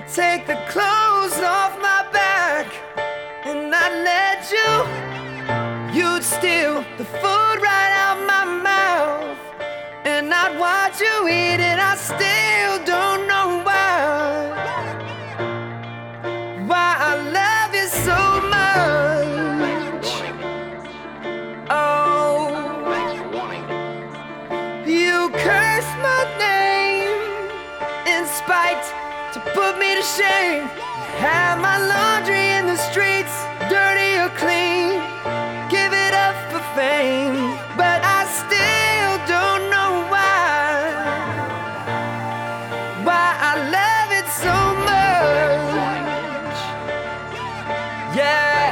take the clothes off my back and I'd let you. You'd steal the food right out my mouth and I'd watch you eat it. I still don't know why I love you so much. Oh, you curse my name in spite to put me to shame. Have my laundry in the streets, dirty or clean. Give it up for fame, but I still don't know why I love it so much. Yeah.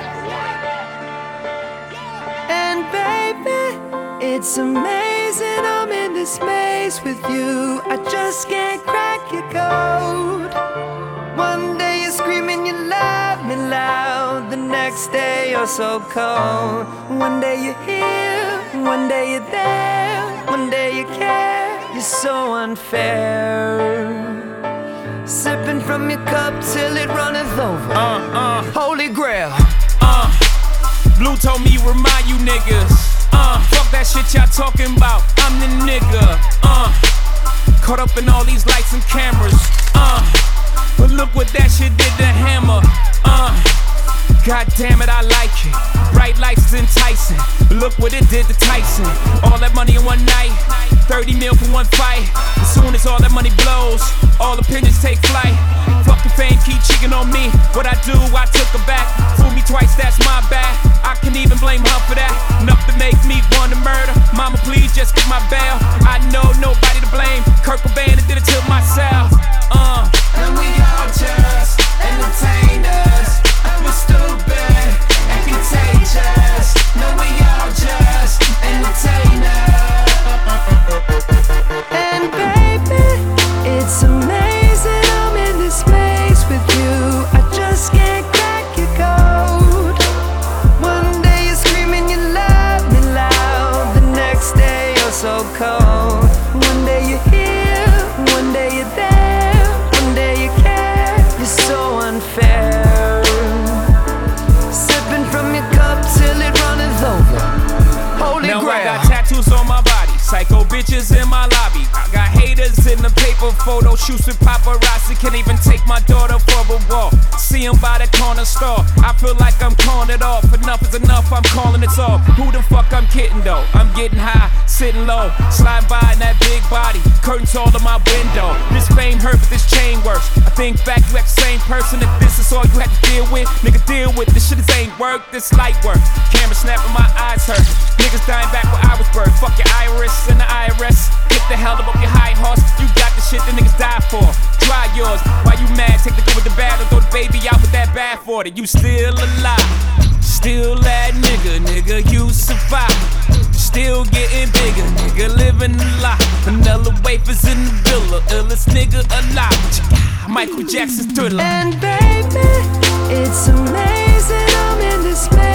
And baby, it's amazing I'm in this maze with you. I just can't crack your code. One day you're screaming you love me loud, the next day you're so cold. One day you're here, one day you're there, one day you care. You're so unfair. Sipping from your cup till it runneth over. Holy grail. Blue told me remind you niggas. Fuck that shit y'all talking about. I'm the nigga. Caught up in all these lights and cameras. But look what that shit did to Hammer. God damn it, I like it. Bright lights is enticing. Look what it did to Tyson. All that money in one night, 30 mil for one fight. As soon as all that money blows, all opinions take flight. Fuck the fame, keep cheating on me. What I do, I took her back. Fool me twice, that's my bad. I can even blame her for that. Enough to make me want to murder. Mama, please just get my bail. I know nobody to blame. Kurt Cobain did it to myself. And we all just entertainers. We're stupid and contagious. No, we all just entertainers. And baby, it's amazing I'm in this maze with you. I just can't crack your code. One day you're screaming you love me loud, the next day you're so cold. One day you're here, one day you're there, one day you care. You're so unfair. Sipping from your cup till it runneth over. Holy now grail. I got tattoos on my body, psycho bitches in my lobby. I got haters in the paper photo shoots with paparazzi. Can't even take my daughter for a walk. See 'em by the corner store. I feel like I'm calling it off. Enough is enough, I'm calling it off. Who the fuck I'm kidding though? I'm getting high, sitting low, sliding by in that big body. Curtains all in my window. This fame hurt, but this chain works. I think back, you act the same person. If this is all you had to deal with, nigga, deal with this shit. This ain't work, this light work. Camera snapping, my eyes hurt. Niggas dying back where I was birthed. Fuck your iris and the IRS. Get the hell up your high horse. You got the shit that niggas die for. Try yours. Why you mad? Take the good with the bad or throw the baby out with that bad for it. You still alive. Still that nigga, you survive. Still getting bigger, nigga, living a lot. Vanilla wafers in the villa, illest nigga alive. Michael Jackson's Thriller. And baby, it's amazing I'm in this maze.